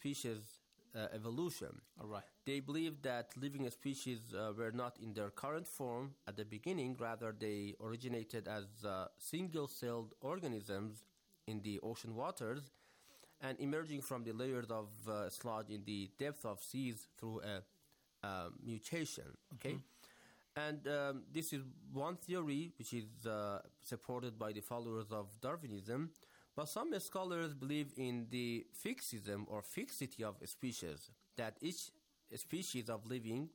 species evolution. All right. They believe that living species were not in their current form at the beginning. Rather, they originated as single-celled organisms in the ocean waters and emerging from the layers of sludge in the depth of seas through a mutation. Okay, and this is one theory which is supported by the followers of Darwinism. But some scholars believe in the fixism or fixity of species, that each species of living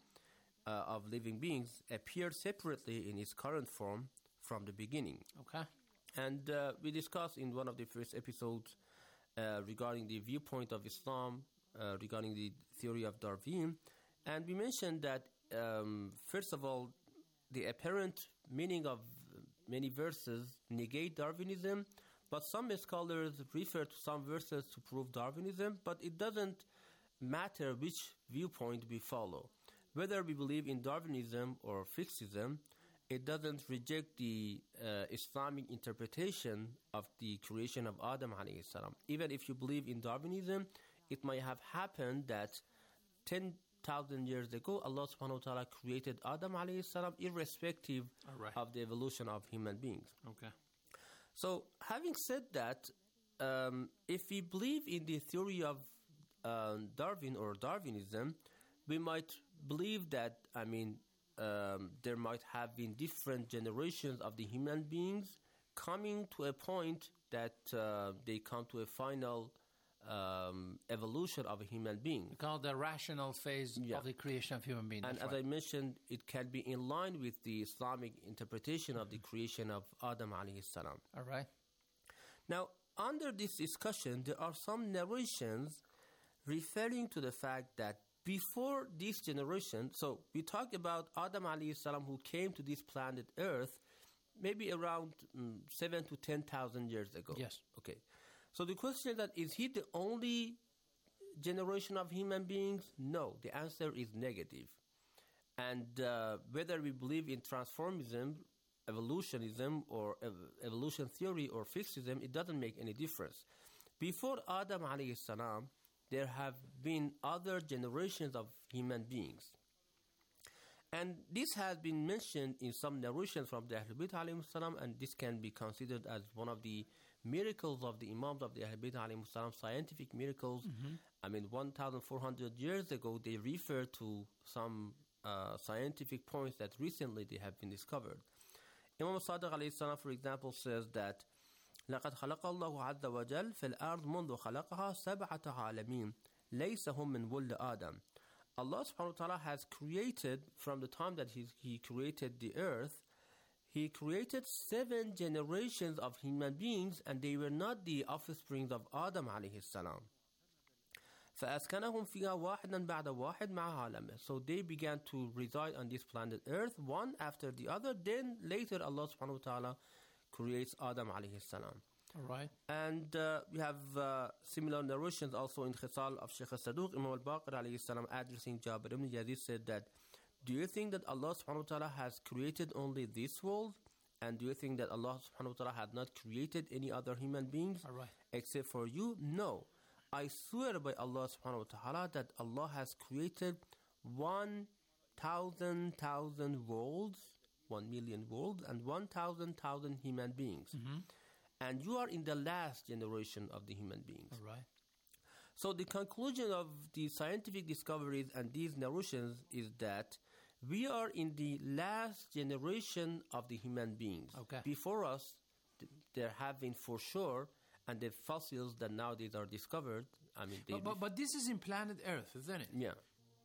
beings appeared separately in its current form from the beginning. Okay. And we discussed in one of the first episodes regarding the viewpoint of Islam, regarding the theory of Darwin. And we mentioned that, first of all, the apparent meaning of many verses negate Darwinism, but some scholars refer to some verses to prove Darwinism, but it doesn't matter which viewpoint we follow. Whether we believe in Darwinism or fixism, it doesn't reject the Islamic interpretation of the creation of Adam alayhi salam. Even if you believe in Darwinism, it might have happened that 10,000 years ago, Allah subhanahu wa ta'ala created Adam alayhi salam irrespective of the evolution of human beings. Okay. So, having said that, if we believe in the theory of Darwin or Darwinism, we might believe that, there might have been different generations of the human beings coming to a point that they come to a final evolution of a human being. We call it the rational phase of the creation of human beings. And as I mentioned, it can be in line with the Islamic interpretation of the creation of Adam alayhi salam. All right. Now, under this discussion, there are some narrations referring to the fact that before this generation, so we talked about Adam alayhi salam who came to this planet Earth maybe around 7,000 to 10,000 years ago. Yes. Okay. So the question is that, is he the only generation of human beings? No, the answer is negative. And whether we believe in transformism, evolutionism, or evolution theory or fixism, it doesn't make any difference. Before Adam alayhi salam, there have been other generations of human beings. And this has been mentioned in some narrations from the Ahlul Bayt alayhi salam, and this can be considered as one of the miracles of the Imams of the Ahlul Bayt alayhi salam, scientific miracles. 1,400 years ago, they refer to some scientific points that recently they have been discovered. Imam Sadiq alayhi salam, for example, says that لقد خلق الله عز وجل في الأرض منذ خلقها 7 عالمين ليس هم من ولد آدم. Allah subhanahu wa ta'ala has created, from the time that He created the earth, He created 7 generations of human beings, and they were not the offspring of Adam alayhi salam. فأسكنهم فيها واحدا بعد واحد مع عالمه. So they began to reside on this planet earth, one after the other. Then later Allah subhanahu wa ta'ala creates Adam alayhi salam. All right. And we have similar narrations also in Khisal of Shaykh al-Saduq. Imam al-Baqir alayhi salam, addressing Jabir ibn Yazid, said that, do you think that Allah subhanahu wa ta'ala has created only this world? And do you think that Allah subhanahu wa ta'ala had not created any other human beings except for you? No. I swear by Allah subhanahu wa ta'ala that Allah has created 1,000,000 worlds, 1,000,000 worlds, and 1,000,000 human beings. And you are in the last generation of the human beings. All right. So the conclusion of the scientific discoveries and these narrations is that we are in the last generation of the human beings. Okay. Before us, there have been for sure, and the fossils that nowadays are discovered, But this is in planet Earth, isn't it? Yeah.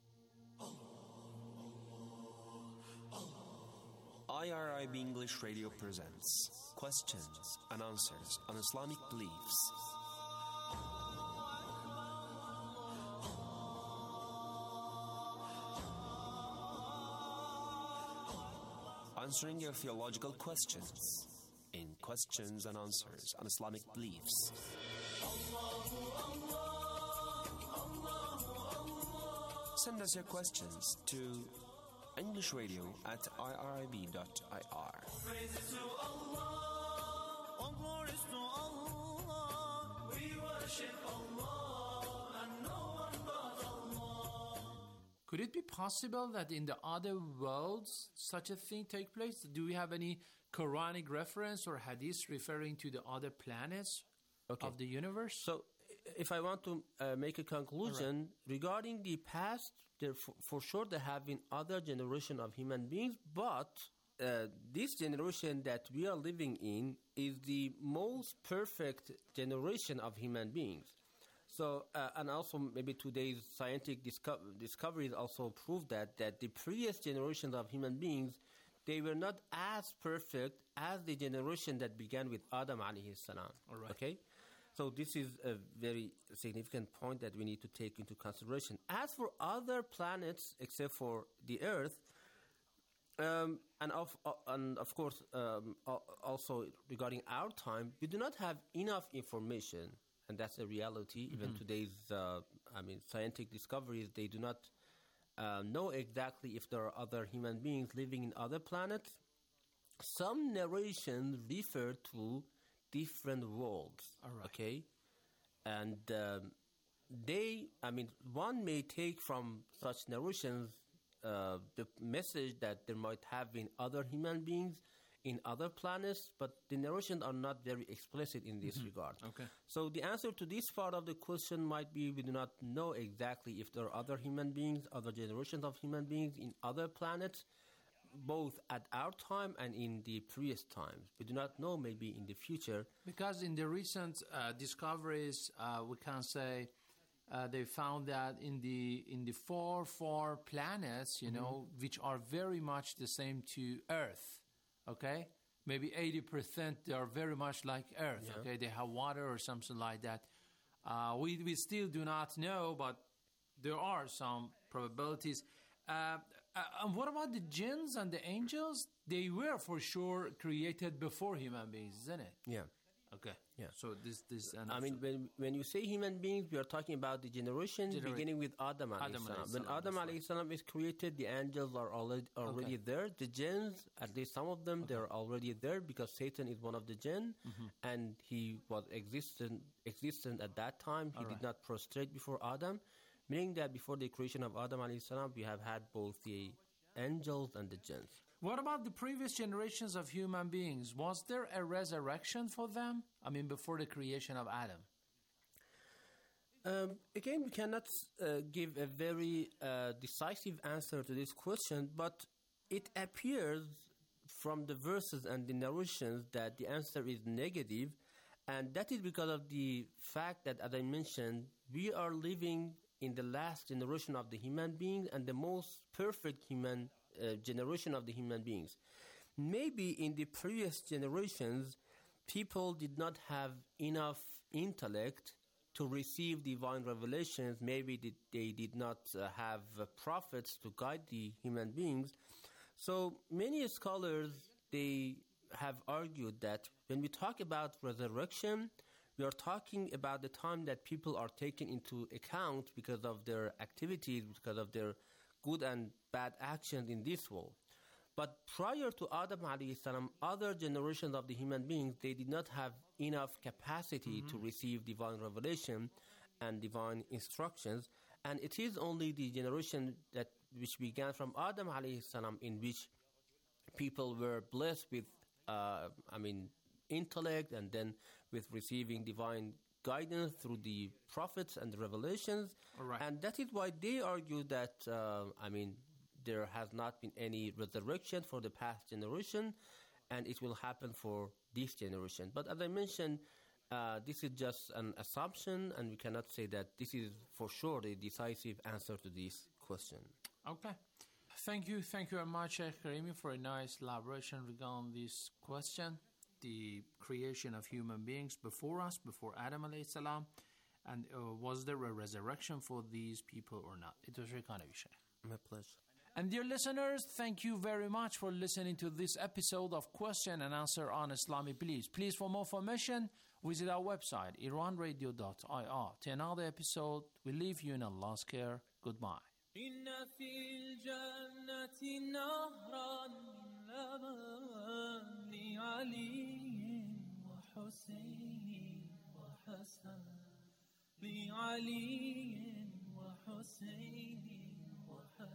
IRIB English Radio presents questions and answers on Islamic beliefs. Answering your theological questions in questions and answers on Islamic beliefs. Send us your questions to EnglishRadio@irib.ir. Praises to Allah, all glories to Allah. We worship Allah and no Could it be possible that in the other worlds such a thing take place? Do we have any Quranic reference or hadith referring to the other planets of the universe? So if I want to make a conclusion regarding the past, there for sure there have been other generation of human beings, but this generation that we are living in is the most perfect generation of human beings. So, and also maybe today's scientific discoveries also prove that the previous generations of human beings, they were not as perfect as the generation that began with Adam alayhi salam. All right. Okay? So this is a very significant point that we need to take into consideration. As for other planets, except for the Earth, and of course, also regarding our time, we do not have enough information. And that's a reality. Even today's, scientific discoveries, they do not know exactly if there are other human beings living in other planets. Some narrations refer to different worlds. All right. Okay? And one may take from such narrations the message that there might have been other human beings in other planets, but the narrations are not very explicit in this regard. Okay. So the answer to this part of the question might be we do not know exactly if there are other human beings, other generations of human beings in other planets, both at our time and in the previous times. We do not know maybe in the future. Because in the recent discoveries, we can say they found that in the four planets, which are very much the same to Earth, okay? Maybe 80% they are very much like Earth, okay? They have water or something like that. We still do not know, but there are some probabilities. And what about the jinns and the angels? They were for sure created before human beings, isn't it? Yeah. Okay. Yeah. So this. When you say human beings, we are talking about the generation beginning with Adam alayhi salam. When Adam alayhi salam is created, the angels are already there. The jinns, at least some of them, they're already there because Satan is one of the jinn, and he was existent at that time. He did not prostrate before Adam, meaning that before the creation of Adam alayhi salam, we have had both the angels and the jinns. What about the previous generations of human beings? Was there a resurrection for them? Before the creation of Adam? Again, we cannot give a very decisive answer to this question, but it appears from the verses and the narrations that the answer is negative, and that is because of the fact that, as I mentioned, we are living in the last generation of the human beings and the most perfect generation of the human beings. Maybe in the previous generations, people did not have enough intellect to receive divine revelations. Maybe they did not have prophets to guide the human beings. So many scholars, they have argued that when we talk about resurrection, we are talking about the time that people are taken into account because of their activities, because of their good and bad actions in this world. But prior to Adam alayhi salam, other generations of the human beings, they did not have enough capacity to receive divine revelation and divine instructions. And it is only the generation which began from Adam alayhi salam, in which people were blessed with intellect and then with receiving divine guidance through the prophets and the revelations. Right. And that is why they argue that, there has not been any resurrection for the past generation, and it will happen for this generation. But as I mentioned, this is just an assumption, and we cannot say that this is for sure the decisive answer to this question. Okay. Thank you very much, Sheikh Karimi, for a nice elaboration regarding this question, the creation of human beings before us, before Adam alayhi salam, and was there a resurrection for these people or not? It was very kind of you, Sheikh. My pleasure. And dear listeners, thank you very much for listening to this episode of Question and Answer on Islamic Beliefs. Please, for more information, visit our website, iranradio.ir. Till another episode, we leave you in Allah's care. Goodbye. إن في الجنة نهرا من لبن لعلي وحسين وحسن لعلي وحسين وحسن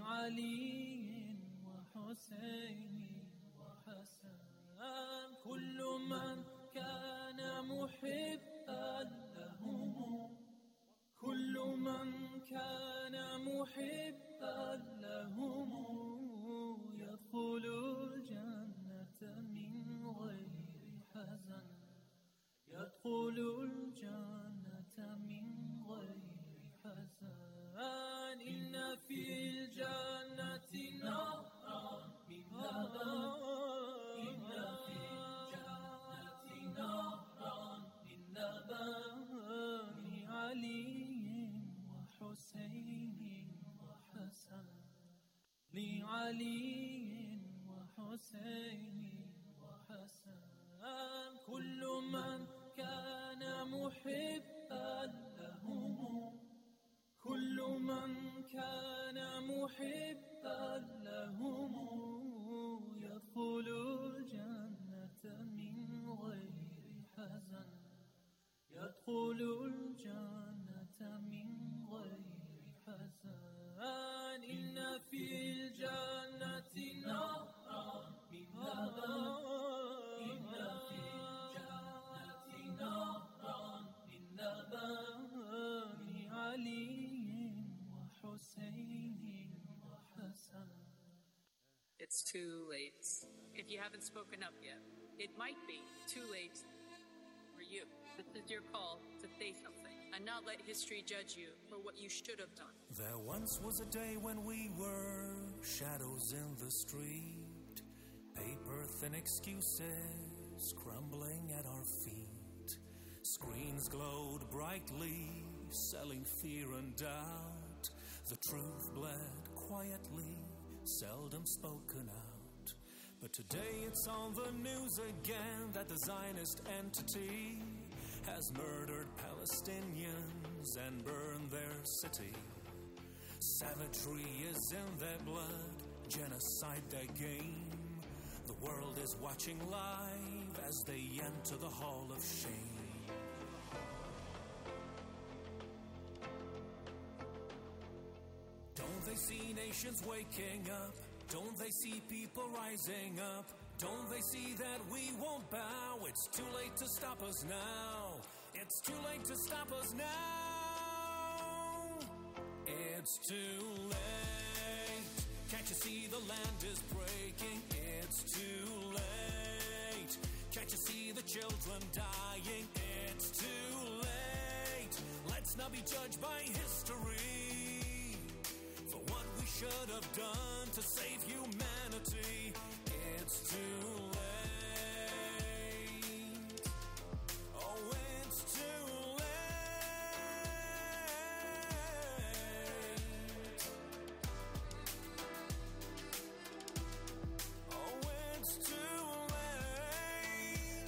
لعلي وحسين وحسن كل من كان محبا لهم كل من كان محبا لهم يدخل الجنة من غير حزن يدخل الجنة من غير حزن إن في الجنة نهرا من لبن إن في الجنة نهرا من لبن علي وحسين وحسن لعلي وحسين وحسن كل من كان محبا لهم كل من كان محبا لهم يدخل الجنة من غير حزن يدخل الجنة من غير حزن إن في الجنة نهرا من لبن إن في الجنة نهرا من لبن علي وحسين وحسن. It's too late. If you haven't spoken up yet, it might be too late for you. This is your call to say something and not let history judge you for what you should have done. There once was a day when we were shadows in the street, paper-thin excuses crumbling at our feet. Screens glowed brightly, selling fear and doubt. The truth bled quietly, seldom spoken out. But today it's on the news again that the Zionist entity has murdered Palestinians and burned their city. Savagery is in their blood, genocide their game. The world is watching live as they enter the hall of shame. Don't they see nations waking up? Don't they see people rising up? Don't they see that we won't bow? It's too late to stop us now. It's too late to stop us now. It's too late. Can't you see the land is breaking? It's too late. Can't you see the children dying? It's too late. Let's not be judged by history for what we should have done to save humanity. It's too late. Oh, it's too late. Oh, it's too late.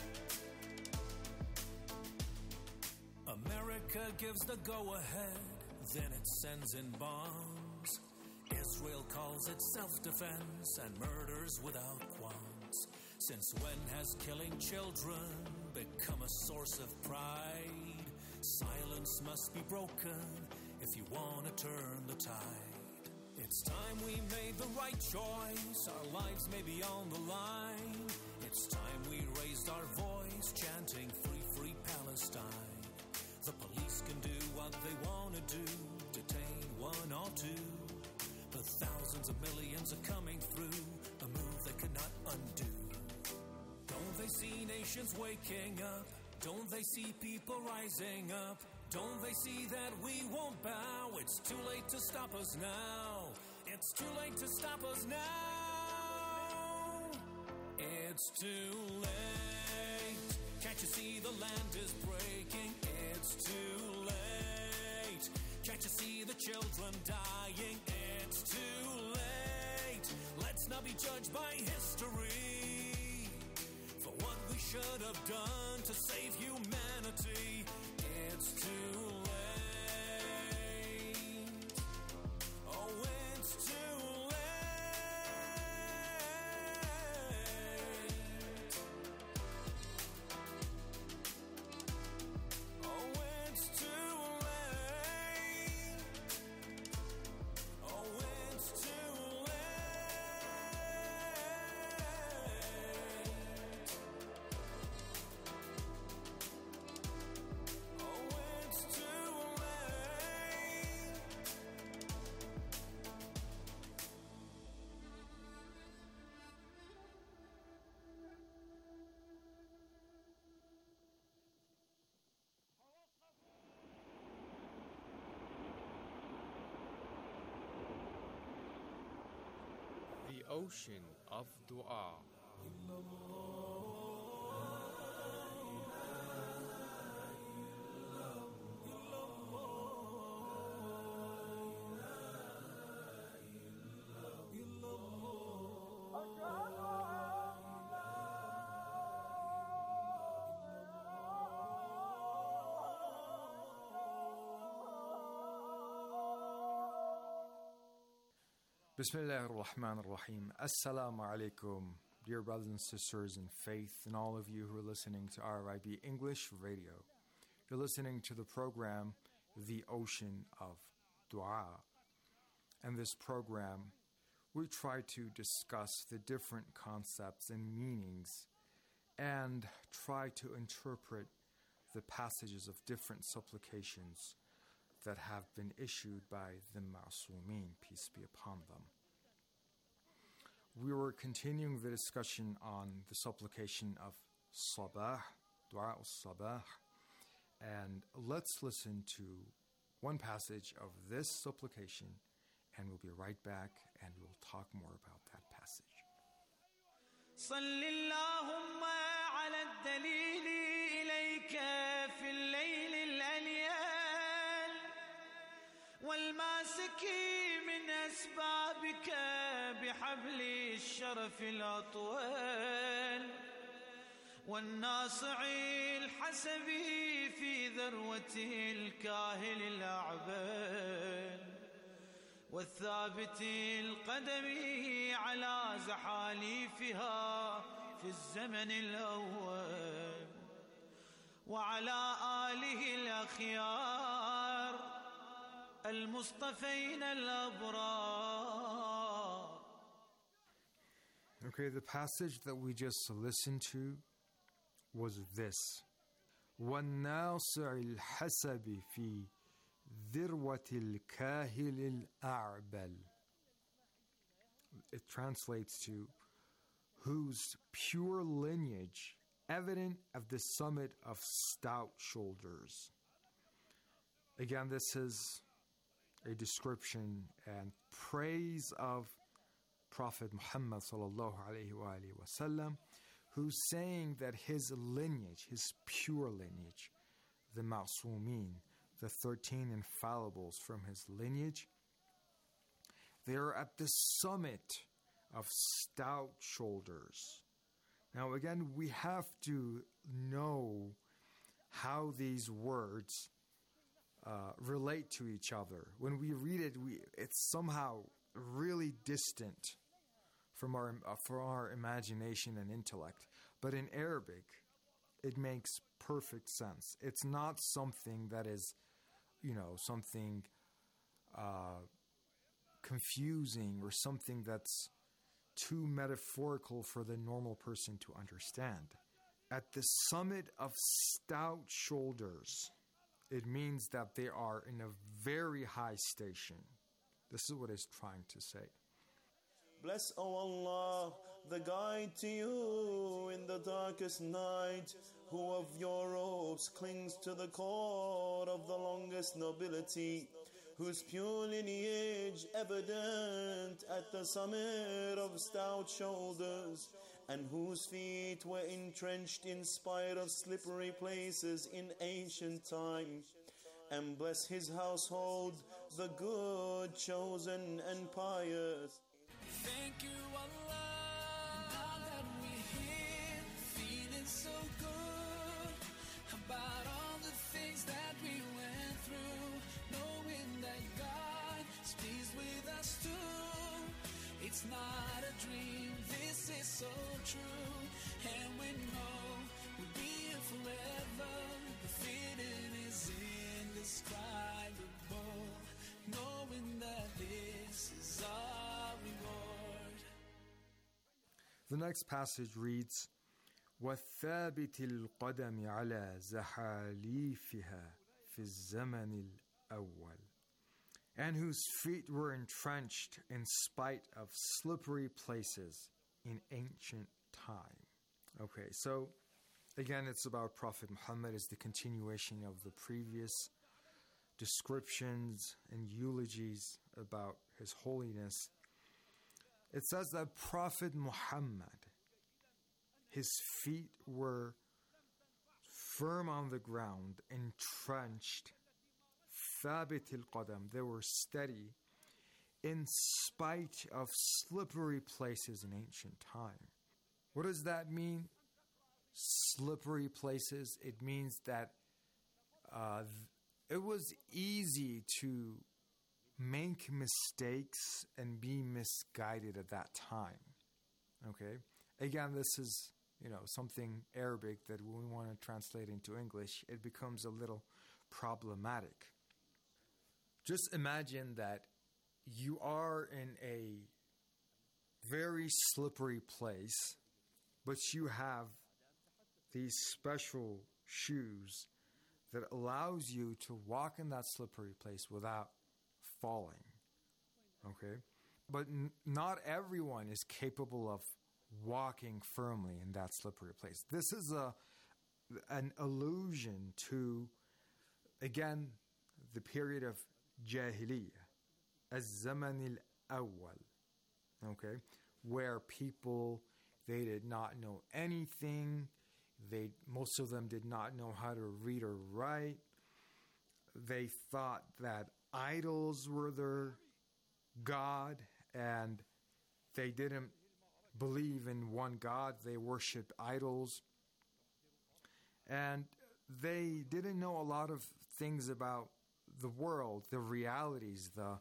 America gives the go-ahead, then it sends in bombs. Israel calls it self-defense and murders without qualms. Since when has killing children become a source of pride? Silence must be broken if you want to turn the tide. It's time we made the right choice. Our lives may be on the line. It's time we raised our voice, chanting free, free Palestine. The police can do what they want to do, detain one or two. The thousands of millions are coming through, a move they cannot undo. Don't they see nations waking up? Don't they see people rising up? Don't they see that we won't bow? It's too late to stop us now. It's too late to stop us now. It's too late. Can't you see the land is breaking? It's too late. Can't you see the children dying? It's too late. Let's not be judged by history for what we should have done to save humanity. It's too late. Oh, it's too late. Oh, it's too late. Oh, it's too ocean of dua. Bismillah ar-Rahman ar-Rahim. Assalamu alaikum, dear brothers and sisters in faith, and all of you who are listening to RIB English Radio. You're listening to the program, The Ocean of Dua. In this program, we try to discuss the different concepts and meanings and try to interpret the passages of different supplications that have been issued by the Ma'sumin, peace be upon them. We were continuing the discussion on the supplication of Sabah, Dua al-Sabah, and let's listen to one passage of this supplication, and we'll be right back and we'll talk more about that passage. صل اللهم على الدليل إليك في الليل الأليل والماسك من أسبابك بحبل الشرف الأطول والناصع الحسبي في ذروة الكاهل الأعبال والثابت القدم على زحاليفها في الزمن الأول وعلى آله الأخيار المصطفين الأبرار. Okay, the passage that we just listened to was this. وَالنَّاصِعِ الْحَسَبِ فِي ذِرْوَةِ الْكَاهِلِ الْأَعْبَلِ. It translates to whose pure lineage evident of the summit of stout shoulders. Again, this is a description and praise of Prophet Muhammad sallallahu alaihi wasallam, who's saying that his lineage, his pure lineage, the Ma'sumin, the 13 infallibles from his lineage, they are at the summit of stout shoulders. Now again, we have to know how these words relate to each other. When we read it, it's somehow really distant from our imagination and intellect. But in Arabic, it makes perfect sense. It's not something that is, something confusing or something that's too metaphorical for the normal person to understand. At the summit of stout shoulders, it means that they are in a very high station. This is what it's trying to say. Bless, O Allah, the guide to you in the darkest night, who of your robes clings to the cord of the longest nobility, whose pure lineage evident at the summit of stout shoulders, and whose feet were entrenched in spite of slippery places in ancient time. And bless his household, the good, chosen, and pious. Thank you, Allah, now that we're here, feeling so good about all the things that we went through, knowing that God is pleased with us too. It's not a dream, this is so true, and we know we'll be here forever. The feeling is indescribable, knowing that this is our reward. The next passage reads, وَالثَّابِتِ الْقَدَمِ عَلَى زَحَالِيفِهَا فِي الزَّمَنِ الْأَوَّلِ, and whose feet were entrenched in spite of slippery places in ancient time. Okay, so again, it's about Prophet Muhammad. It's the continuation of the previous descriptions and eulogies about His holiness. It says that Prophet Muhammad, his feet were firm on the ground, entrenched, thabit al-qadam, they were steady, in spite of slippery places in ancient time. What does that mean? Slippery places. It means that it was easy to make mistakes and be misguided at that time. Okay? Again, this is, something Arabic that when we want to translate into English, it becomes a little problematic. Just imagine that you are in a very slippery place, but you have these special shoes that allows you to walk in that slippery place without falling. Okay? But not everyone is capable of walking firmly in that slippery place. This is an allusion to, again, the period of Jahiliyyah, Az-Zaman al-Awwal, okay, where people, they did not know anything. Most of them did not know how to read or write. They thought that idols were their God, and they didn't believe in one God. They worshipped idols. And they didn't know a lot of things about the world, the realities, the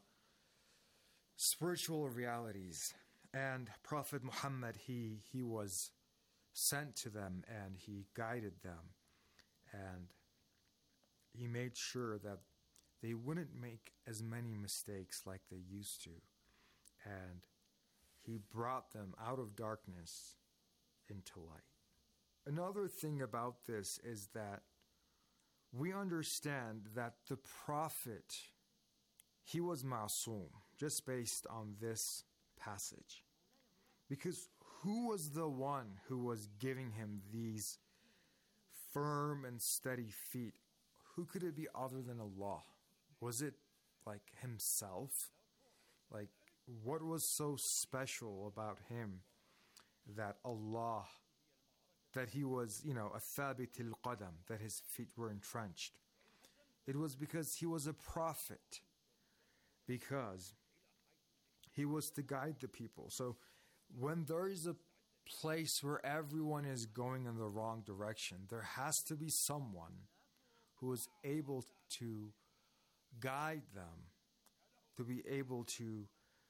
spiritual realities. And Prophet Muhammad, he was sent to them and he guided them. And he made sure that they wouldn't make as many mistakes like they used to. And he brought them out of darkness into light. Another thing about this is that we understand that the Prophet, he was ma'soom, just based on this passage. Because who was the one who was giving him these firm and steady feet? Who could it be other than Allah? Was it like himself? Like, what was so special about him that Allah, that he was, a thabit al-qadam, that his feet were entrenched? It was because he was a prophet, because he was to guide the people. So when there is a place where everyone is going in the wrong direction, there has to be someone who is able to guide them, to be able to,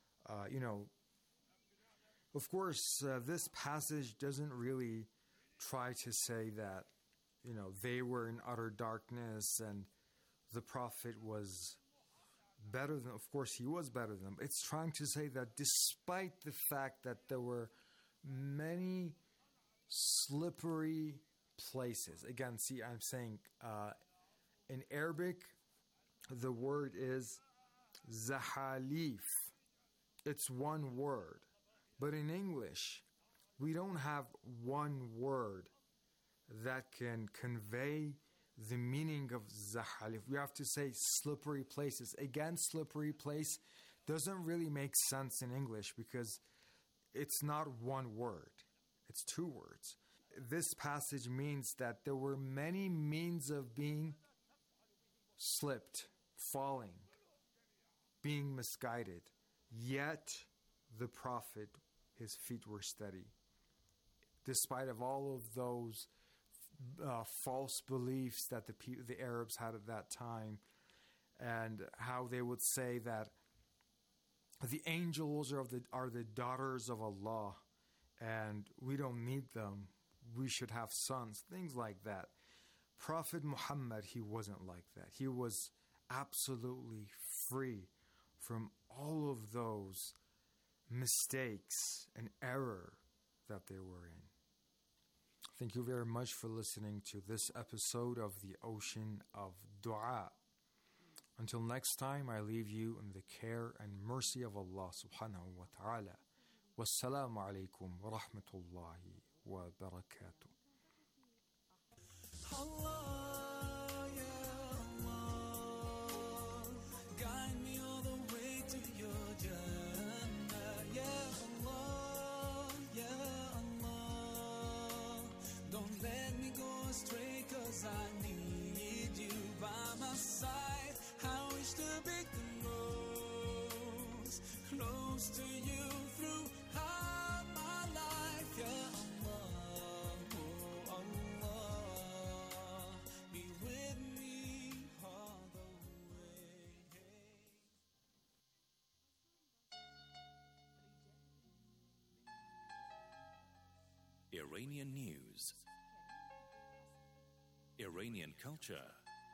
of course, this passage doesn't really try to say that, they were in utter darkness and the Prophet was better than, of course, he was better than them. It's trying to say that despite the fact that there were many slippery places, again, see, I'm saying in Arabic, the word is zahalif. It's one word. But in English, we don't have one word that can convey the meaning of zahalif. We have to say slippery places. Again, slippery place doesn't really make sense in English because it's not one word. It's two words. This passage means that there were many means of being slipped, falling, being misguided. Yet the Prophet, his feet were steady. Despite of all of those false beliefs that the Arabs had at that time, and how they would say that the angels are the daughters of Allah, and we don't need them, we should have sons, things like that. Prophet Muhammad, he wasn't like that. He was absolutely free from all of those mistakes and error that they were in. Thank you very much for listening to this episode of The Ocean of Dua. Until next time, I leave you in the care and mercy of Allah subhanahu wa ta'ala. Wassalamu alaikum wa rahmatullahi wa barakatuh. Allah, ya Allah, guide me all the way to your Jannah, ya Allah. close to you throughout my life. Ya Allah, oh Allah, be with me all the way. Iranian news, Iranian culture,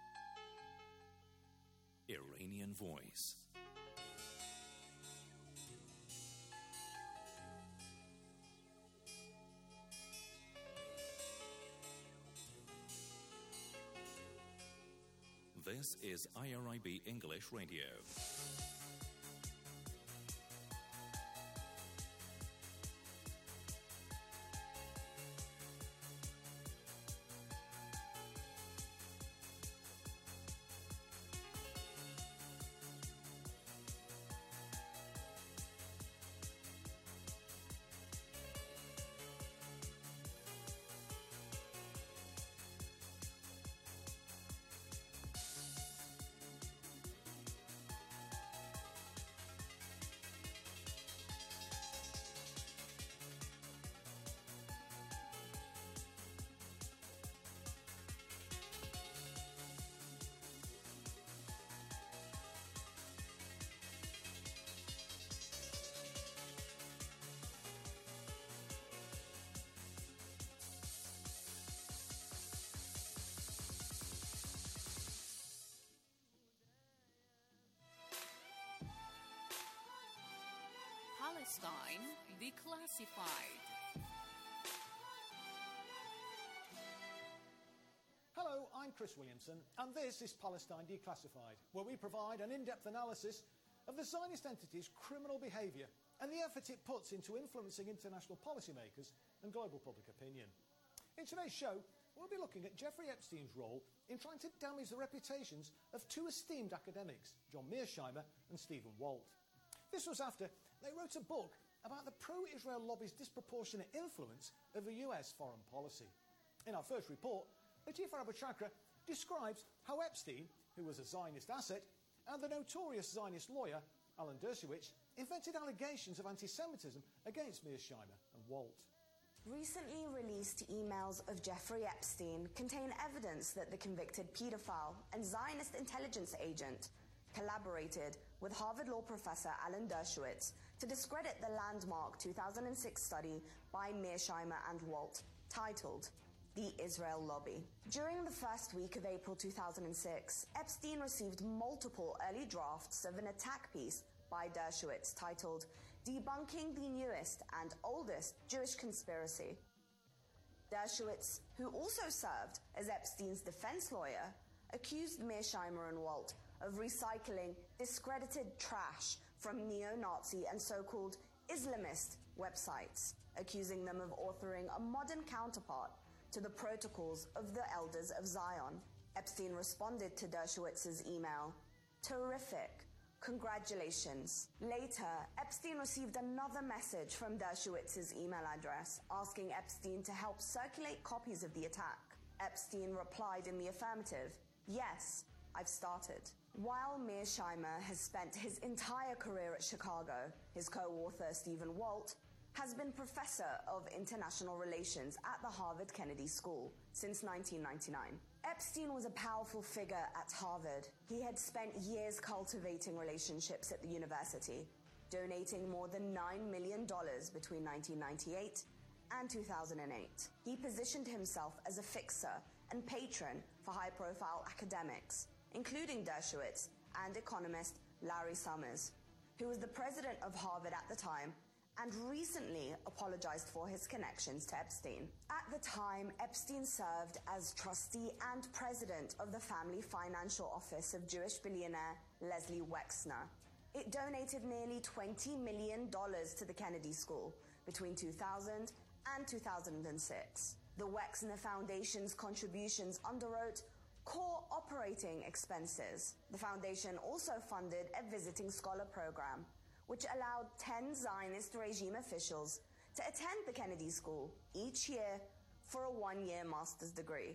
Iranian voice. This is IRIB English Radio. Palestine Declassified. Hello, I'm Chris Williamson, and this is Palestine Declassified, where we provide an in-depth analysis of the Zionist entity's criminal behaviour and the effort it puts into influencing international policymakers and global public opinion. In today's show, we'll be looking at Jeffrey Epstein's role in trying to damage the reputations of two esteemed academics, John Mearsheimer and Stephen Walt. This was after they wrote a book about the pro-Israel lobby's disproportionate influence over US foreign policy. In our first report, Latifah Abou-Chakra describes how Epstein, who was a Zionist asset, and the notorious Zionist lawyer, Alan Dershowitz, invented allegations of anti-Semitism against Mearsheimer and Walt. Recently released emails of Jeffrey Epstein contain evidence that the convicted paedophile and Zionist intelligence agent collaborated with Harvard law professor Alan Dershowitz to discredit the landmark 2006 study by Mearsheimer and Walt titled The Israel Lobby. During the first week of April 2006, Epstein received multiple early drafts of an attack piece by Dershowitz titled Debunking the Newest and Oldest Jewish Conspiracy. Dershowitz, who also served as Epstein's defense lawyer, accused Mearsheimer and Walt of recycling discredited trash from neo-Nazi and so-called Islamist websites, accusing them of authoring a modern counterpart to the Protocols of the Elders of Zion. Epstein responded to Dershowitz's email, "Terrific. Congratulations." Later, Epstein received another message from Dershowitz's email address asking Epstein to help circulate copies of the attack. Epstein replied in the affirmative, "Yes, I've started." While Mearsheimer has spent his entire career at Chicago, his co-author Stephen Walt has been professor of international relations at the Harvard Kennedy School since 1999. Epstein was a powerful figure at Harvard. He had spent years cultivating relationships at the university, donating more than $9 million between 1998 and 2008. He positioned himself as a fixer and patron for high-profile academics, including Dershowitz and economist Larry Summers, who was the president of Harvard at the time and recently apologized for his connections to Epstein. At the time, Epstein served as trustee and president of the Family Financial Office of Jewish billionaire Leslie Wexner. It donated nearly $20 million to the Kennedy School between 2000 and 2006. The Wexner Foundation's contributions underwrote core operating expenses. The foundation also funded a visiting scholar program, which allowed 10 Zionist regime officials to attend the Kennedy School each year for a one-year master's degree.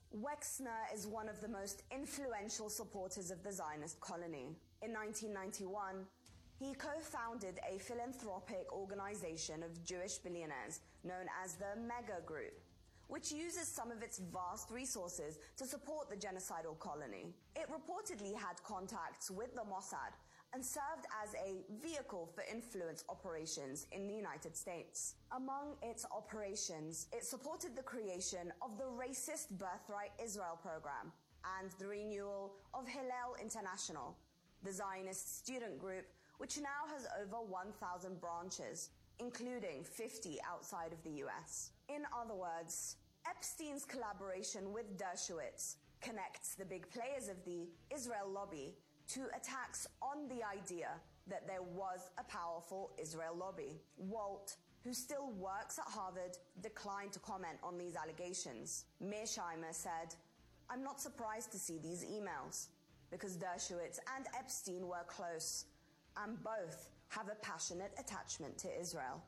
Wexner is one of the most influential supporters of the Zionist colony. In 1991, He co-founded a philanthropic organization of Jewish billionaires known as the Mega Group, which uses some of its vast resources to support the genocidal colony. It reportedly had contacts with the Mossad and served as a vehicle for influence operations in the United States. Among its operations, it supported the creation of the racist Birthright Israel program and the renewal of Hillel International, the Zionist student group, which now has over 1,000 branches, including 50 outside of the US. In other words, Epstein's collaboration with Dershowitz connects the big players of the Israel lobby to attacks on the idea that there was a powerful Israel lobby. Walt, who still works at Harvard, declined to comment on these allegations. Mearsheimer said, "I'm not surprised to see these emails, because Dershowitz and Epstein were close, and both have a passionate attachment to Israel."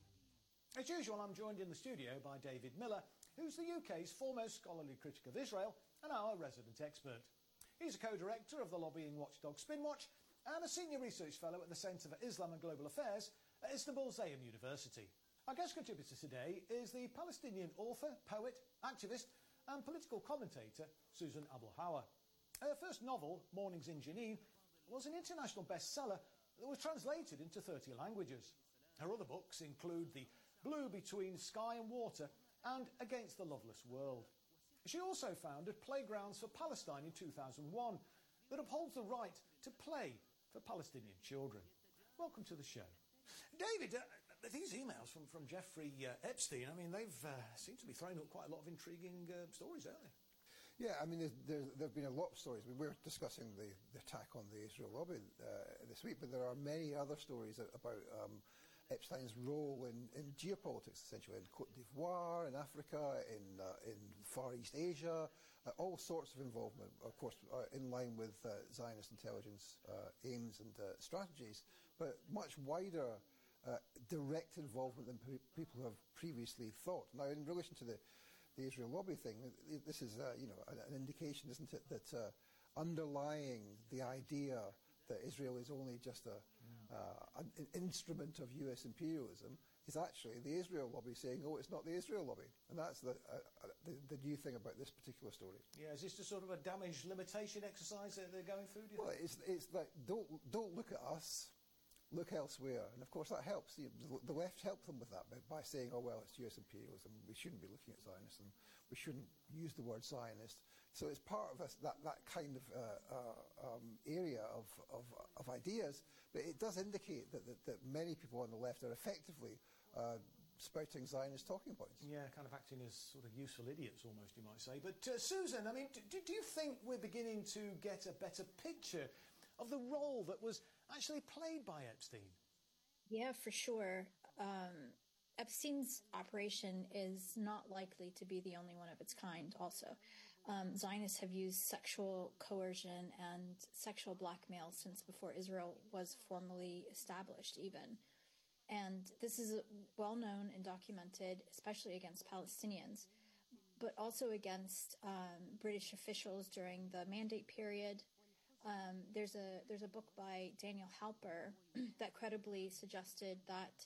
As usual, I'm joined in the studio by David Miller, who's the UK's foremost scholarly critic of Israel and our resident expert. He's a co-director of the lobbying watchdog Spinwatch and a senior research fellow at the Centre for Islam and Global Affairs at Istanbul Zayem University. Our guest contributor today is the Palestinian author, poet, activist and political commentator Susan Abu Hawa. Her first novel, Mornings in Jenin, was an international bestseller that was translated into 30 languages. Her other books include The Blue Between Sky and Water and Against the Loveless World. She also founded Playgrounds for Palestine in 2001 that upholds the right to play for Palestinian children. Welcome to the show. David, these emails from Jeffrey Epstein, I mean, they've seemed to be throwing up quite a lot of intriguing stories, don't they? Yeah, I mean, there have been a lot of stories. We were discussing the attack on the Israel lobby this week, but there are many other stories about Epstein's role in geopolitics, essentially, in Cote d'Ivoire, in Africa, in Far East Asia, all sorts of involvement, of course, in line with Zionist intelligence aims and strategies, but much wider direct involvement than people have previously thought. Now, in relation to the Israel lobby thing, this is an indication, isn't it, that underlying the idea that Israel is only just an instrument of US imperialism is actually the Israel lobby saying, oh, it's not the Israel lobby. And that's the new thing about this particular story. Yeah, is this just sort of a damage limitation exercise that they're going through? Well, it's like, don't look at us, look elsewhere. And of course that helps. The left help them with that by saying, oh, well, it's US imperialism. We shouldn't be looking at Zionism. We shouldn't use the word Zionist. So it's part of that kind of area of ideas, but it does indicate that many people on the left are effectively spouting Zionist talking points. Yeah, kind of acting as sort of useful idiots almost, you might say. But Susan, I mean, do you think we're beginning to get a better picture of the role that was actually played by Epstein? Yeah, for sure. Epstein's operation is not likely to be the only one of its kind also. Zionists have used sexual coercion and sexual blackmail since before Israel was formally established even. And this is well known and documented, especially against Palestinians, but also against British officials during the Mandate period. There's a book by Daniel Halper that credibly suggested that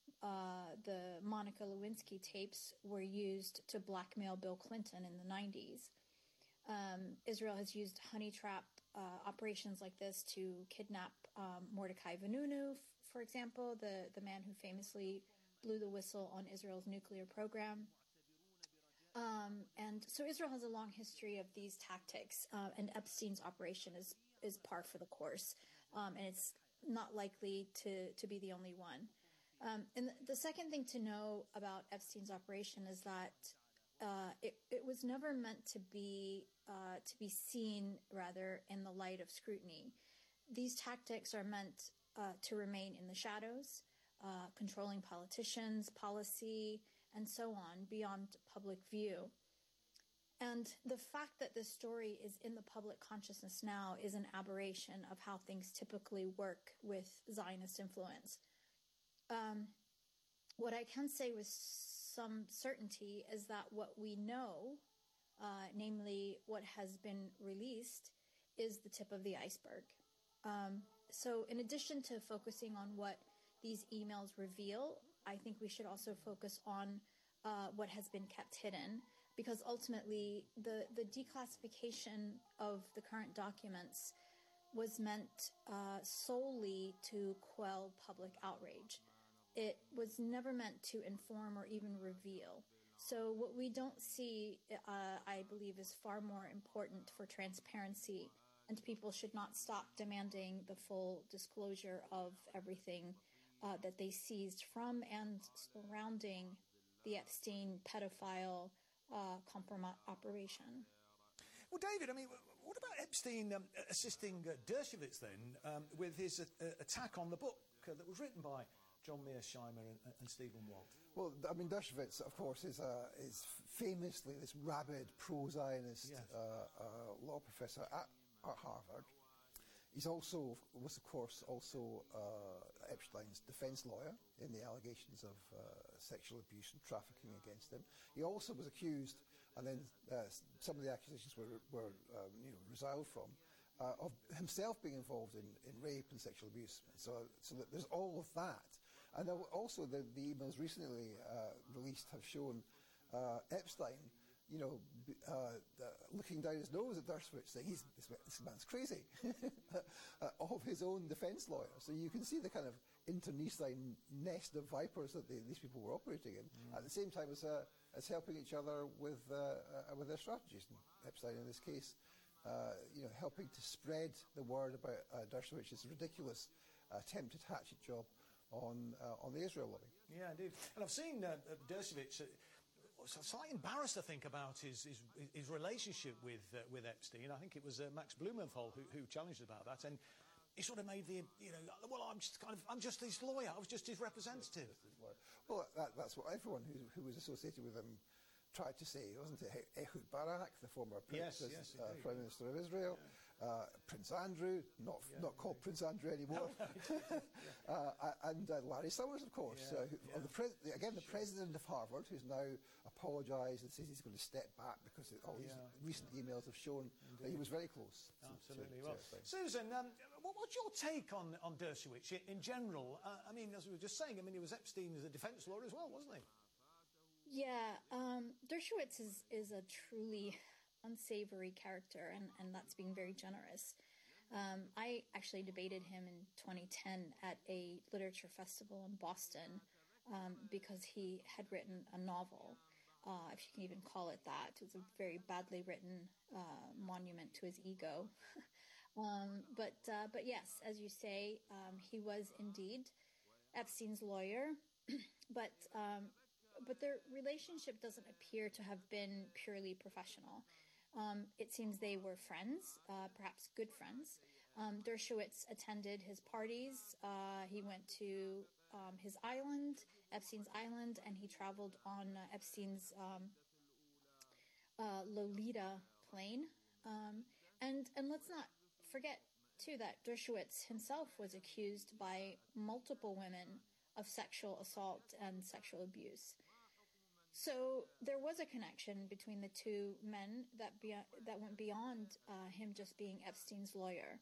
the Monica Lewinsky tapes were used to blackmail Bill Clinton in the 90s. Israel has used honey trap operations like this to kidnap Mordecai Vanunu, for example, the man who famously blew the whistle on Israel's nuclear program. And so Israel has a long history of these tactics, and Epstein's operation is par for the course, and it's not likely to be the only one. And the second thing to know about Epstein's operation is that it was never meant to be seen, rather, in the light of scrutiny. These tactics are meant to remain in the shadows, controlling politicians, policy, and so on beyond public view. And the fact that this story is in the public consciousness now is an aberration of how things typically work with Zionist influence. What I can say with some certainty is that what we know, namely what has been released, is the tip of the iceberg. So in addition to focusing on what these emails reveal, I think we should also focus on what has been kept hidden, because ultimately the declassification of the current documents was meant solely to quell public outrage. It was never meant to inform or even reveal. So what we don't see, I believe, is far more important for transparency, and people should not stop demanding the full disclosure of everything that they seized from and surrounding the Epstein pedophile compromise operation. Well, David, I mean, what about Epstein assisting Dershowitz then with his attack on the book that was written by John Mearsheimer and Stephen Walt? Well, I mean, Dershowitz, of course, is famously this rabid pro-Zionist law professor at Harvard. He's also was, of course, also Epstein's defense lawyer in the allegations of sexual abuse and trafficking against him. He also was accused, and then some of the accusations were resiled from, of himself being involved in rape and sexual abuse. So that there's all of that. And also the emails recently released have shown Epstein, looking down his nose at Dershowitz, saying this man's crazy, of his own defence lawyer. So you can see the kind of internecine nest of vipers that these people were operating in, at the same time as helping each other with their strategies. And Epstein, in this case, helping to spread the word about Dershowitz's ridiculous attempted hatchet job on the Israel lobby. Yeah, indeed. And I've seen Dershowitz slightly embarrassed, I think, about his relationship with Epstein. I think it was Max Blumenthal who challenged about that, and he sort of made I'm just his lawyer. I was just his representative. Well, that's what everyone who was associated with him tried to say, wasn't it? Ehud Barak, the former Prime Minister of Israel. Yeah. Prince Andrew, not called Prince Andrew anymore, and Larry Summers, of course. The president of Harvard, who's now apologised and says he's going to step back because all these recent emails have shown that he was very close. Absolutely. Susan, what's your take on Dershowitz in general? I mean, as we were just saying, he was Epstein's defence lawyer as well, wasn't he? Yeah, Dershowitz is a truly unsavory character, and that's being very generous. I actually debated him in 2010 at a literature festival in Boston because he had written a novel, if you can even call it that. It was a very badly written monument to his ego. But yes, as you say, he was indeed Epstein's lawyer, but their relationship doesn't appear to have been purely professional. It seems they were friends, perhaps good friends. Dershowitz attended his parties. He went to his island, Epstein's island, and he traveled on Epstein's Lolita plane. And let's not forget, too, that Dershowitz himself was accused by multiple women of sexual assault and sexual abuse. So there was a connection between the two men that went beyond him just being Epstein's lawyer.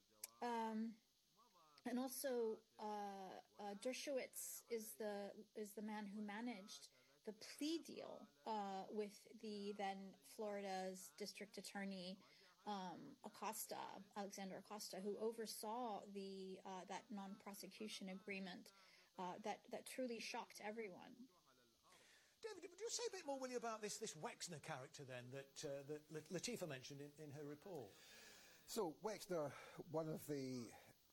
And also, Dershowitz is the man who managed the plea deal with the then Florida's district attorney Alexander Acosta, who oversaw that non-prosecution agreement that truly shocked everyone. David, would you say a bit more, will you, about this Wexner character then that Latifa mentioned in her report? So Wexner, one of the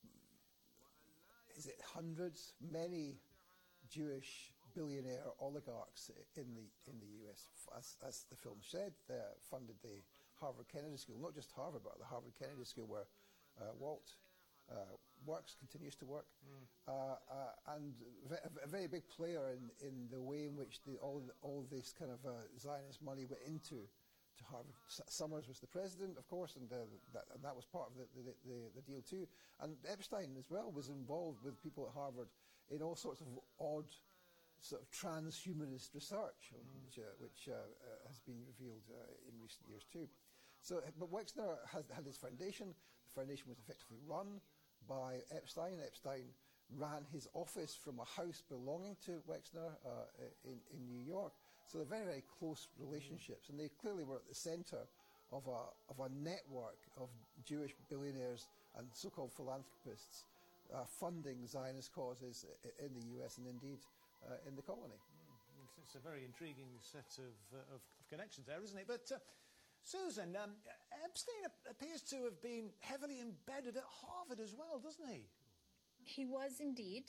hundreds, many Jewish billionaire oligarchs in the US, as the film said, funded the Harvard Kennedy School, not just Harvard, but the Harvard Kennedy School where Walt continues to work, and a very big player in the way in which all this kind of Zionist money went into Harvard. Summers was the president, of course, and that was part of the deal too. And Epstein as well was involved with people at Harvard in all sorts of odd sort of transhumanist research, which has been revealed in recent years too. So, but Wexner had his foundation. The foundation was effectively run by Epstein. Epstein ran his office from a house belonging to Wexner in New York. So they're very, very close relationships, and they clearly were at the center of a network of Jewish billionaires and so-called philanthropists funding Zionist causes in the US and indeed in the colony. It's a very intriguing set of connections there, isn't it? But Susan, Epstein appears to have been heavily embedded at Harvard as well, doesn't he? He was indeed.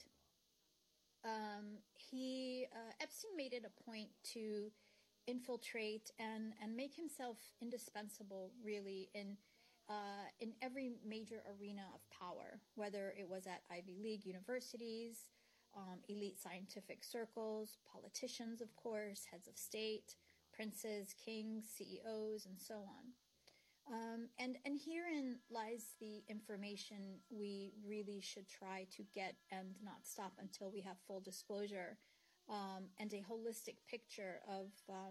Epstein made it a point to infiltrate and make himself indispensable, really, in every major arena of power, whether it was at Ivy League universities, elite scientific circles, politicians, of course, heads of state, princes, kings, CEOs, and so on. And herein lies the information we really should try to get and not stop until we have full disclosure and a holistic picture of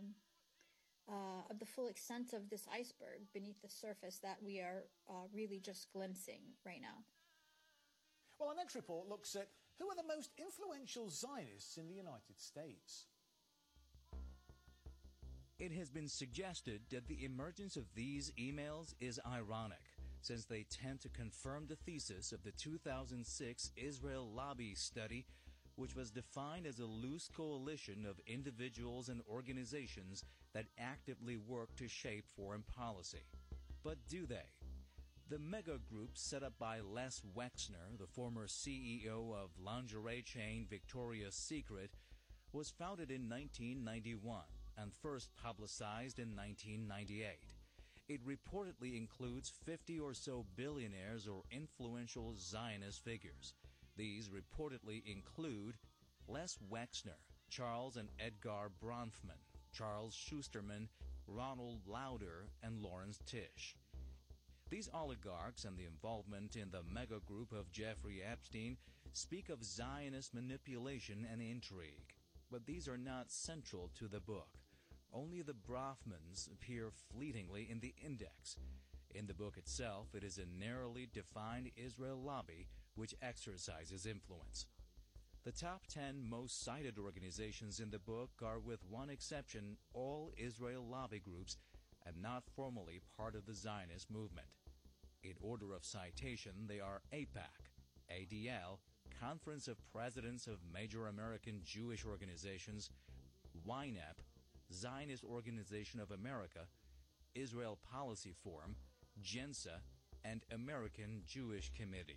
the full extent of this iceberg beneath the surface that we are really just glimpsing right now. Well, our next report looks at who are the most influential Zionists in the United States. It has been suggested that the emergence of these emails is ironic, since they tend to confirm the thesis of the 2006 Israel Lobby study, which was defined as a loose coalition of individuals and organizations that actively work to shape foreign policy. But do they? The mega group set up by Les Wexner, the former CEO of lingerie chain Victoria's Secret, was founded in 1991 and first publicized in 1998. It reportedly includes 50 or so billionaires or influential Zionist figures. These reportedly include Les Wexner, Charles and Edgar Bronfman, Charles Schusterman, Ronald Lauder, and Lawrence Tisch. These oligarchs and the involvement in the mega group of Jeffrey Epstein speak of Zionist manipulation and intrigue. But these are not central to the book. Only the Bronfmans appear fleetingly in the index. In the book itself, it is a narrowly defined Israel lobby which exercises influence. The top 10 most cited organizations in the book are, with one exception, all Israel lobby groups and not formally part of the Zionist movement. In order of citation, they are AIPAC, ADL, Conference of Presidents of Major American Jewish Organizations, YNAP, Zionist Organization of America, Israel Policy Forum, JENSA, and American Jewish Committee.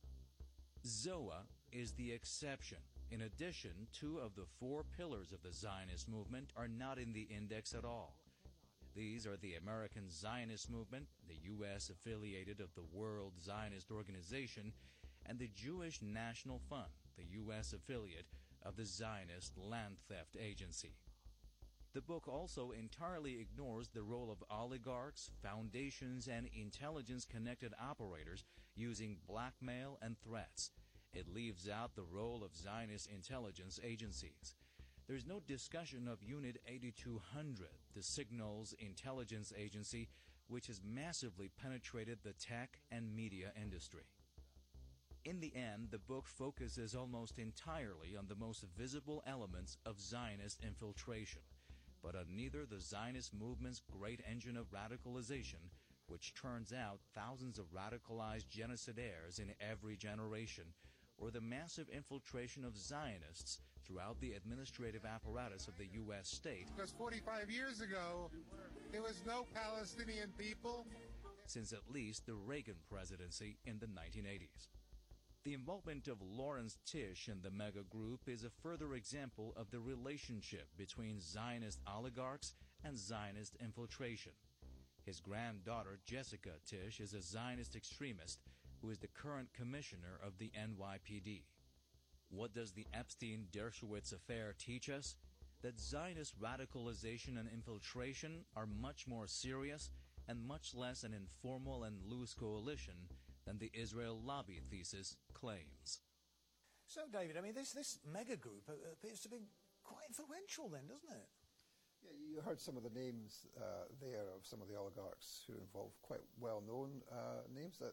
ZOA is the exception. In addition, 2 of the 4 pillars of the Zionist movement are not in the index at all. These are the American Zionist Movement, the U.S. affiliated of the World Zionist Organization, and the Jewish National Fund, the U.S. affiliate of the Zionist Land Theft Agency. The book also entirely ignores the role of oligarchs, foundations, and intelligence-connected operators using blackmail and threats. It leaves out the role of Zionist intelligence agencies. There's no discussion of Unit 8200, the Signals Intelligence Agency, which has massively penetrated the tech and media industry. In the end, the book focuses almost entirely on the most visible elements of Zionist infiltration, but on neither the Zionist movement's great engine of radicalization, which turns out thousands of radicalized genocidaires in every generation, or the massive infiltration of Zionists throughout the administrative apparatus of the U.S. state. Because 45 years ago, there was no Palestinian people. Since at least the Reagan presidency in the 1980s. The involvement of Lawrence Tisch in the mega group is a further example of the relationship between Zionist oligarchs and Zionist infiltration. His granddaughter, Jessica Tisch, is a Zionist extremist who is the current commissioner of the NYPD. What does the Epstein-Dershowitz affair teach us? That Zionist radicalization and infiltration are much more serious and much less an informal and loose coalition than the Israel lobby thesis claims. So, David, I mean, this mega group appears to be quite influential then, doesn't it? Yeah, you heard some of the names there of some of the oligarchs who are involved, quite well-known names that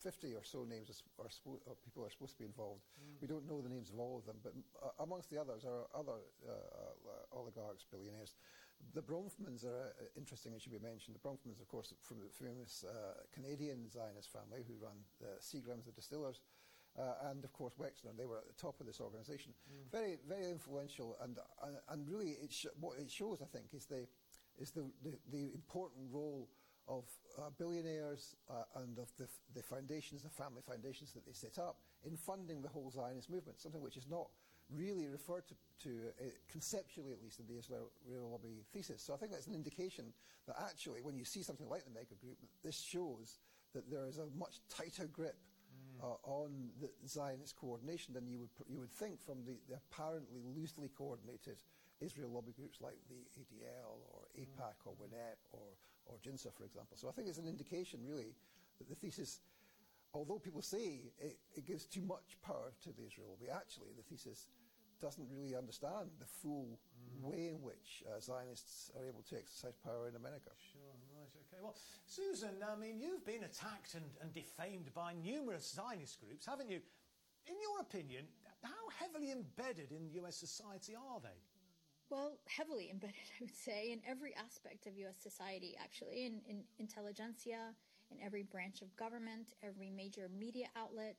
50 or so names people are supposed to be involved. We don't know the names of all of them, but amongst the others are other oligarchs, billionaires. The Bronfmans are interesting and should be mentioned. The Bronfmans, of course, from the famous Canadian Zionist family who run Seagram's, the distillers, and of course Wexner. They were at the top of this organisation. Very, very influential, and really what it shows, I think, is the important role of billionaires and of the foundations, the family foundations that they set up in funding the whole Zionist movement, something which is not really referred to conceptually, at least, in the Israel Lobby thesis. So I think that's an indication that actually, when you see something like the mega group, this shows that there is a much tighter grip on the Zionist coordination than you would think from the apparently loosely coordinated Israel lobby groups like the ADL or AIPAC or WINEP or JINSA, for example. So I think it's an indication, really, that the thesis, although people say it gives too much power to the Israel lobby, actually the thesis doesn't really understand the full way in which Zionists are able to exercise power in America. Sure, right, okay. Well, Susan, I mean, you've been attacked and defamed by numerous Zionist groups, haven't you? In your opinion, how heavily embedded in US society are they? Well, heavily embedded, I would say, in every aspect of U.S. society, actually, in intelligentsia, in every branch of government, every major media outlet,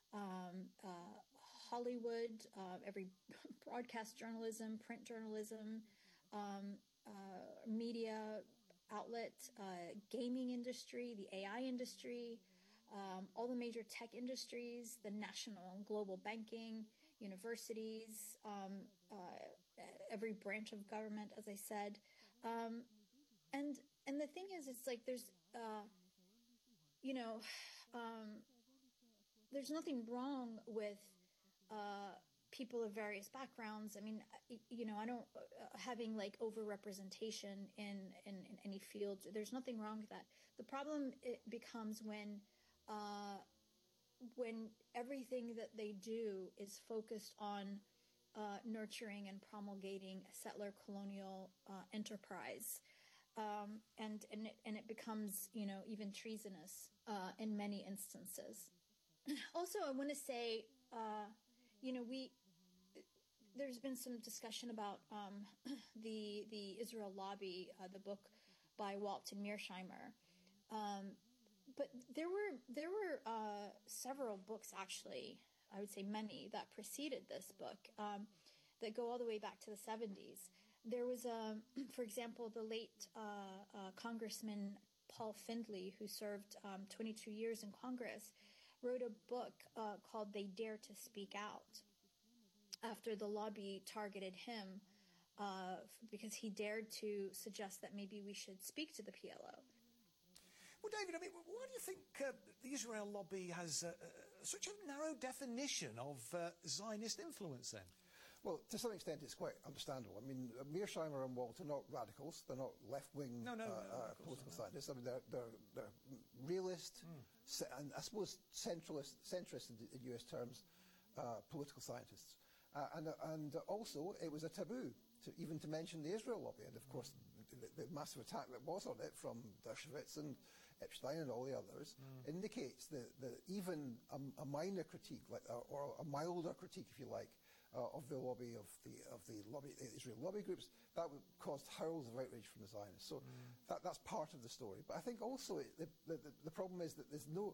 Hollywood, every broadcast journalism, print journalism, media outlet, gaming industry, the AI industry, all the major tech industries, the national and global banking, universities, every branch of government, as I said. And the thing is, it's like there's, there's nothing wrong with people of various backgrounds. I mean, I don't, having like overrepresentation in any field, there's nothing wrong with that. The problem becomes when everything that they do is focused on nurturing and promulgating a settler colonial enterprise, and it becomes even treasonous in many instances. Also, I want to say, there's been some discussion about the Israel Lobby, the book by Walton Mearsheimer. But there were several books, actually, I would say many, that preceded this book, that go all the way back to the 70s. There was, for example, the late Congressman Paul Findley, who served 22 years in Congress, wrote a book called They Dare to Speak Out, after the lobby targeted him because he dared to suggest that maybe we should speak to the PLO. Well, David, I mean, why do you think the Israel lobby has such a narrow definition of Zionist influence then? Well, to some extent, it's quite understandable. I mean, Mearsheimer and Walt are not radicals. They're not left-wing political scientists. I mean, they're realist, and I suppose centrist in US terms, political scientists. And also, it was a taboo to mention the Israel lobby. And of course, the massive attack that was on it from Dershowitz and Epstein and all the others indicates that even a minor critique, or a milder critique, if you like, of the lobby of the Israel lobby groups, that caused howls of outrage from the Zionists. So that's part of the story. But I think also the problem is that there's no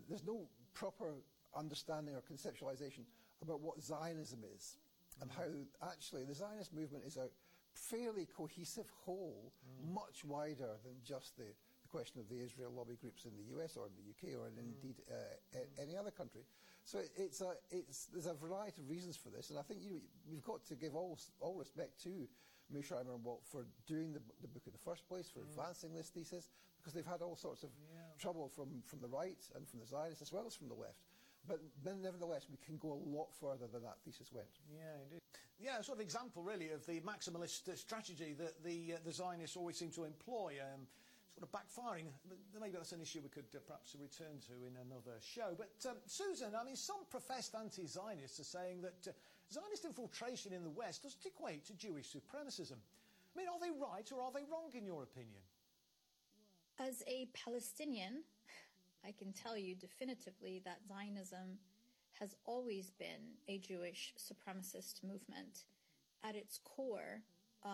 proper understanding or conceptualization about what Zionism is and how actually the Zionist movement is a fairly cohesive whole, much wider than just the question of the Israel lobby groups in the US or in the UK or indeed any other country. So there's a variety of reasons for this, and I think we've got to give all respect to Mearsheimer and Walt for doing the book in the first place, for advancing this thesis, because they've had all sorts of trouble from the right and from the Zionists as well as from the left. But nevertheless, we can go a lot further than that thesis went. Yeah, indeed. Yeah, a sort of example, really, of the maximalist strategy that the Zionists always seem to employ, sort of backfiring. Maybe that's an issue we could perhaps return to in another show. But, Susan, I mean, some professed anti-Zionists are saying that Zionist infiltration in the West doesn't equate to Jewish supremacism. I mean, are they right or are they wrong, in your opinion? As a Palestinian, I can tell you definitively that Zionism has always been a Jewish supremacist movement. At its core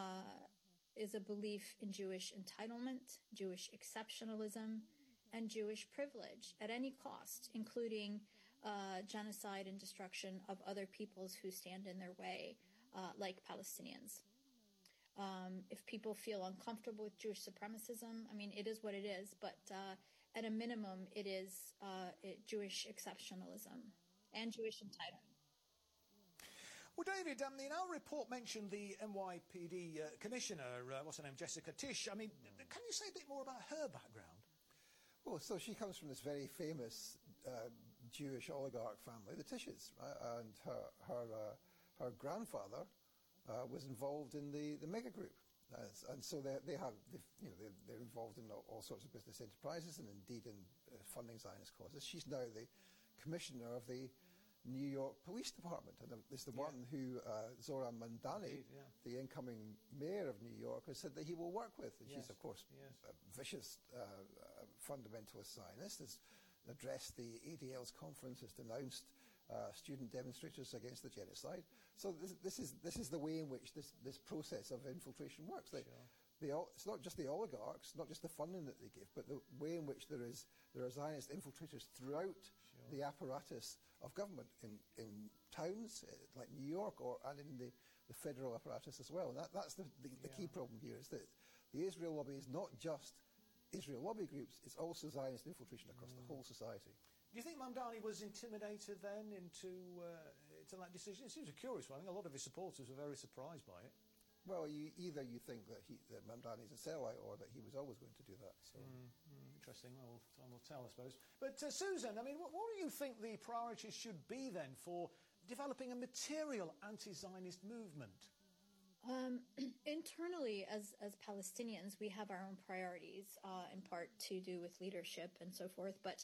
is a belief in Jewish entitlement, Jewish exceptionalism, and Jewish privilege at any cost, including genocide and destruction of other peoples who stand in their way, like Palestinians. If people feel uncomfortable with Jewish supremacism, I mean, it is what it is, but at a minimum, it is Jewish exceptionalism and Jewish entitlement. Well, David, our report mentioned the NYPD commissioner, what's her name, Jessica Tisch. I mean, can you say a bit more about her background? Well, so she comes from this very famous Jewish oligarch family, the Tisches, right? And her grandfather was involved in the mega group, and so they're involved in all sorts of business enterprises and indeed in funding Zionist causes. She's now the commissioner of the New York Police Department, and is the one who Zoran Mandani, the incoming mayor of New York, has said that he will work with. And she's, of course, a vicious fundamentalist Zionist, has addressed the ADL's conference, has denounced student demonstrators against the genocide. So this is the way in which this process of infiltration works. It's not just the oligarchs, not just the funding that they give, but the way in which there are Zionist infiltrators throughout the apparatus of government in towns like New York and in the federal apparatus as well. And that's the key problem here, is that the Israel lobby is not just Israel lobby groups, it's also Zionist infiltration across the whole society. Do you think Mamdani was intimidated then into that decision? It seems a curious one. I think a lot of his supporters were very surprised by it. Well, either you think that Mamdani is a sellout or that he was always going to do that. So interesting. Well, time will tell, I suppose. But Susan, I mean, what do you think the priorities should be then for developing a material anti-Zionist movement? Internally, as Palestinians, we have our own priorities, in part to do with leadership and so forth. But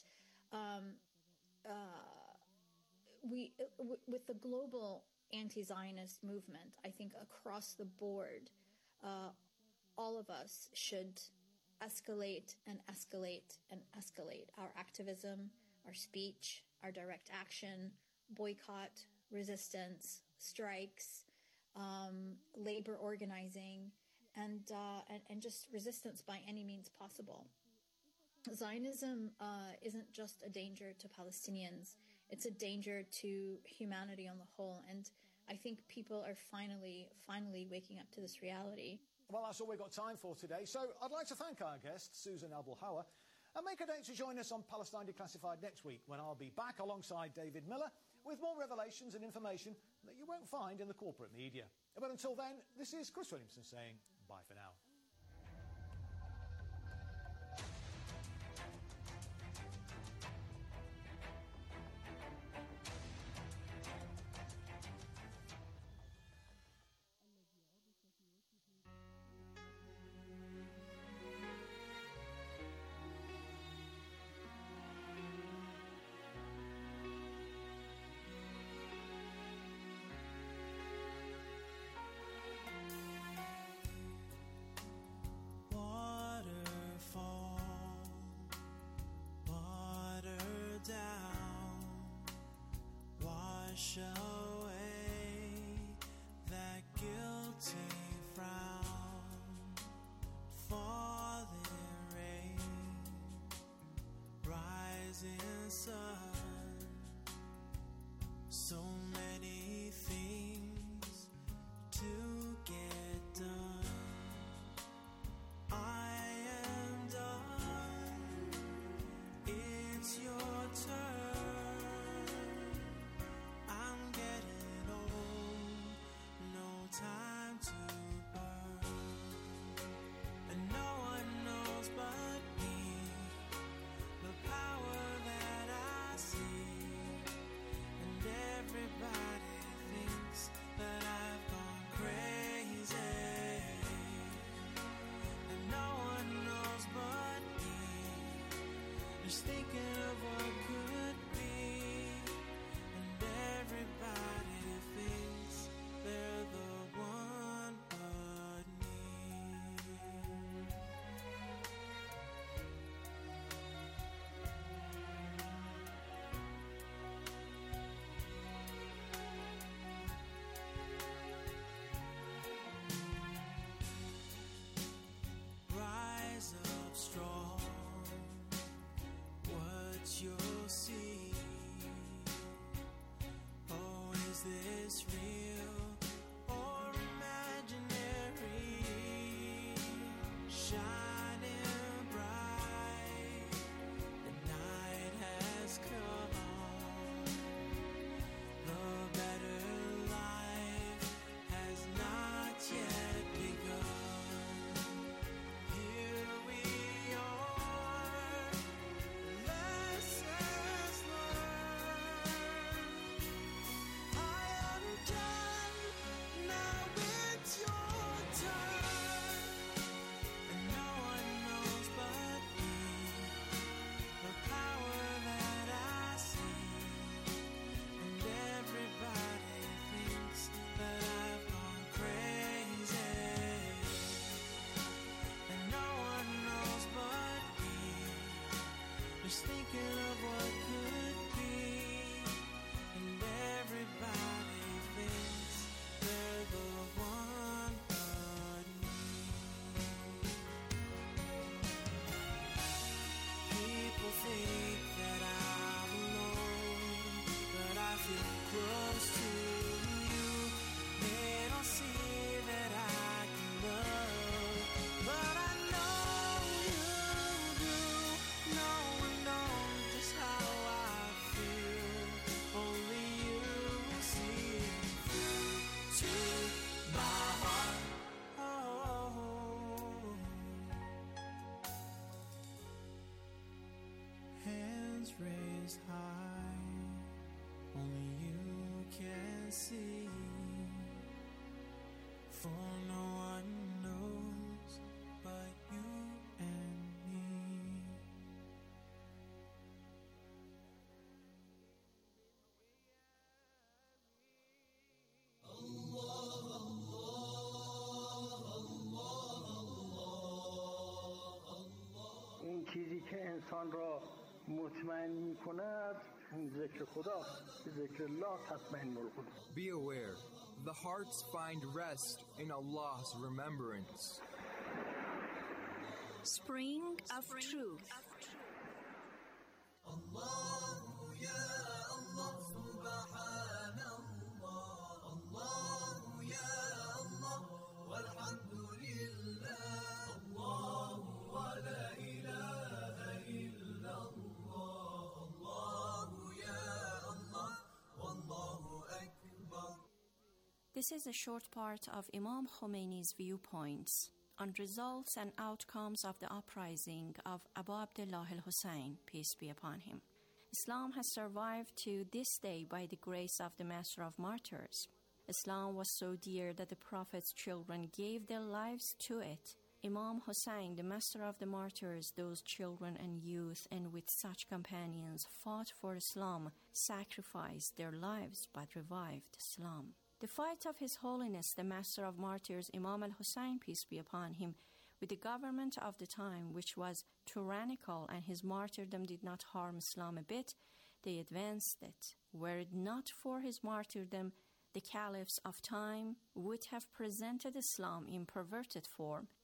with the global anti-Zionist movement, I think across the board, all of us should escalate and escalate and escalate our activism, our speech, our direct action, boycott, resistance, strikes, labor organizing, and just resistance by any means possible. Zionism isn't just a danger to Palestinians, it's a danger to humanity on the whole, and I think people are finally waking up to this reality. Well, that's all we've got time for today, so I'd like to thank our guest, Susan Abulhawa, and make a date to join us on Palestine Declassified next week, when I'll be back alongside David Miller with more revelations and information that you won't find in the corporate media. But until then, this is Chris Williamson saying bye for now. Wash away that guilty frown, falling rain, rising sun, so many things to get done. I am done, it's your turn. Time to burn, and no one knows but me the power that I see, and everybody thinks that I've gone crazy, and no one knows but me, just thinking of what could be, and everybody thinks they're the one but me. this real or imaginary? Shining bright, the night has come. The better life has not yet begun. Here we are, lessons learned. I am done, now it's your turn. And no one knows but me the power that I see. And everybody thinks that I've gone crazy. And no one knows but me, just thinking of what could be. And everybody thinks they're the one but me. People think that I'm alone, but I feel close to you. They don't see that I can love, but I know you do. No one knows just how I feel. Only you see through to my heart. Oh. Hands raised high, only you can see. For no one knows but you and me. اون چیزی که انسان را مطمئن می کند ذکر خدا، ذکر الله تطمئن القلوب. Be aware, the hearts find rest in Allah's remembrance. Spring of Truth. This is a short part of Imam Khomeini's viewpoints on results and outcomes of the uprising of Abu Abdullah al-Hussein, peace be upon him. Islam has survived to this day by the grace of the Master of Martyrs. Islam was so dear that the Prophet's children gave their lives to it. Imam Hussein, the Master of the Martyrs, those children and youth, and with such companions, fought for Islam, sacrificed their lives, but revived Islam. The fight of His Holiness, the Master of Martyrs, Imam al-Hussein, peace be upon him, with the government of the time, which was tyrannical, and his martyrdom did not harm Islam a bit, they advanced it. Were it not for his martyrdom, the caliphs of time would have presented Islam in perverted form,